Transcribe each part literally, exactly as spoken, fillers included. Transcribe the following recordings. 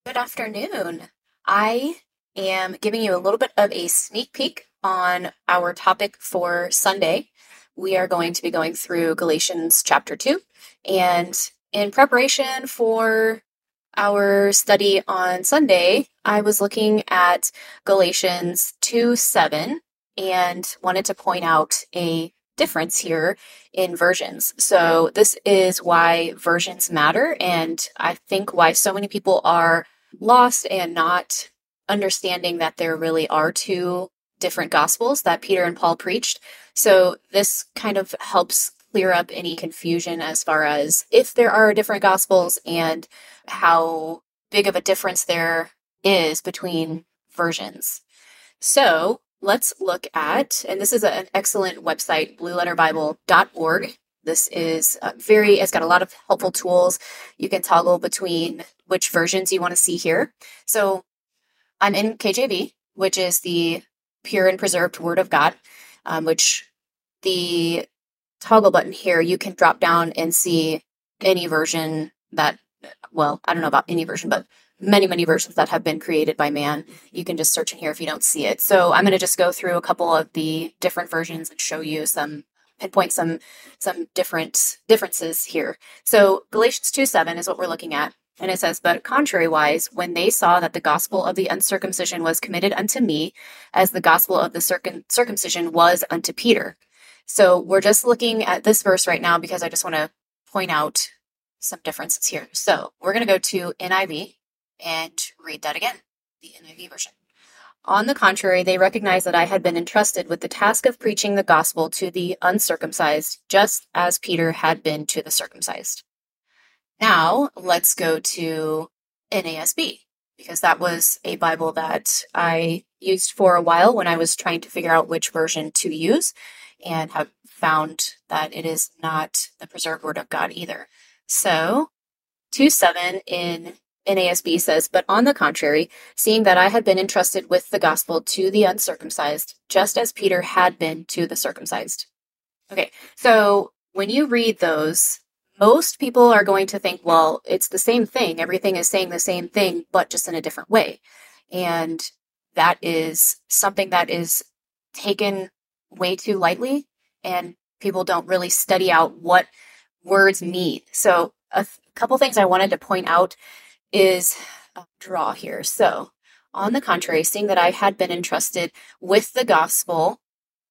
Good afternoon. I am giving you a little bit of a sneak peek on our topic for Sunday. We are going to be going through Galatians chapter two. And in preparation for our study on Sunday, I was looking at Galatians two seven and wanted to point out a difference here in versions. So, this is why versions matter, and I think why so many people are lost and not understanding that there really are two different gospels that Peter and Paul preached. So, this kind of helps clear up any confusion as far as if there are different gospels and how big of a difference there is between versions. So let's look at, and this is an excellent website, blue letter bible dot org. This is uh, very, it's got a lot of helpful tools. You can toggle between which versions you want to see here. So I'm in K J V, which is the pure and preserved Word of God, um, which the toggle button here, you can drop down and see any version that, well, I don't know about any version, but many, many versions that have been created by man. You can just search in here if you don't see it. So I'm going to just go through a couple of the different versions and show you some, pinpoint some, some different differences here. So Galatians two seven is what we're looking at. And it says, but contrariwise, when they saw that the gospel of the uncircumcision was committed unto me, as the gospel of the circum- circumcision was unto Peter. So we're just looking at this verse right now because I just want to point out some differences here. So we're going to go to N I V and read that again, the N I V version. On the contrary, they recognized that I had been entrusted with the task of preaching the gospel to the uncircumcised, just as Peter had been to the circumcised. Now, let's go to N A S B, because that was a Bible that I used for a while when I was trying to figure out which version to use, and have found that it is not the preserved Word of God either. So, two seven in N A S B says, but on the contrary, seeing that I had been entrusted with the gospel to the uncircumcised, just as Peter had been to the circumcised. Okay, so when you read those, most people are going to think, well, it's the same thing. Everything is saying the same thing, but just in a different way. And that is something that is taken way too lightly, and people don't really study out what words mean. So a th- couple things I wanted to point out is a draw here. So, on the contrary, seeing that I had been entrusted with the gospel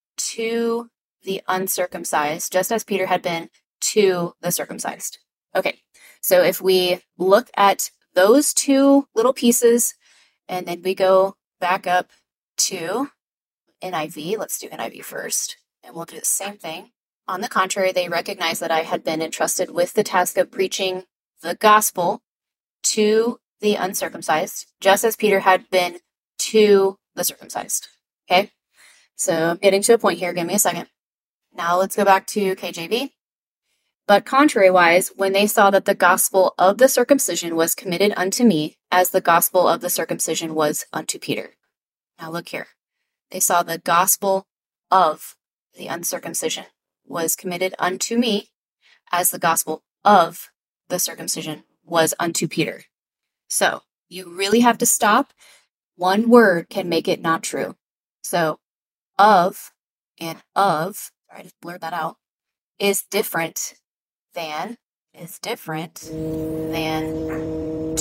to the uncircumcised, just as Peter had been to the circumcised. Okay, so if we look at those two little pieces, and then we go back up to N I V, let's do N I V first, and we'll do the same thing. On the contrary, they recognized that I had been entrusted with the task of preaching the gospel to the uncircumcised, just as Peter had been to the circumcised. Okay, so I'm getting to a point here. Give me a second. Now let's go back to K J V. But contrariwise, when they saw that the gospel of the circumcision was committed unto me, as the gospel of the circumcision was unto Peter. Now look here. They saw the gospel of the uncircumcision was committed unto me, as the gospel of the circumcision was unto Peter. So you really have to stop. One word can make it not true. So of and of, sorry, I just blurred that out, is different than, is different than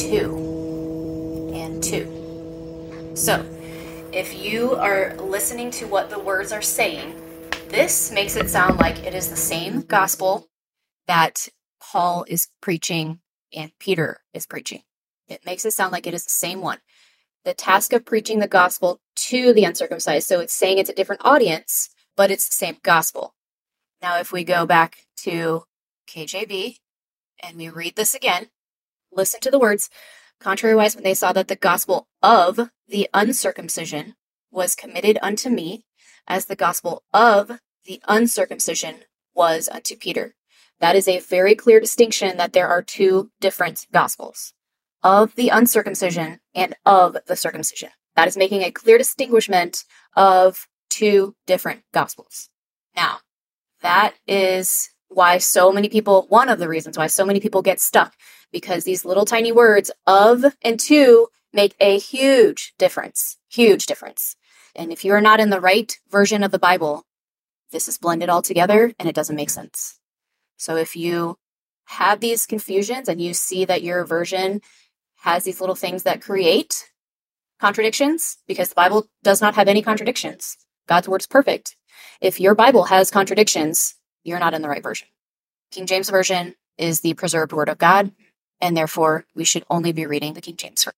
to and to. So if you are listening to what the words are saying, this makes it sound like it is the same gospel that Paul is preaching and Peter is preaching. It makes it sound like it is the same one. The task of preaching the gospel to the uncircumcised. So it's saying it's a different audience, but it's the same gospel. Now, if we go back to K J V and we read this again, listen to the words. Contrariwise, when they saw that the gospel of the uncircumcision was committed unto me, as the gospel of the uncircumcision was unto Peter. That is a very clear distinction that there are two different gospels, of the uncircumcision and of the circumcision. That is making a clear distinguishment of two different gospels. Now, that is why so many people, one of the reasons why so many people get stuck, because these little tiny words of and to make a huge difference, huge difference. And if you're not in the right version of the Bible, this is blended all together and it doesn't make sense. So if you have these confusions and you see that your version has these little things that create contradictions, because the Bible does not have any contradictions. God's word is perfect. If your Bible has contradictions, you're not in the right version. King James Version is the preserved word of God, and therefore we should only be reading the King James Version.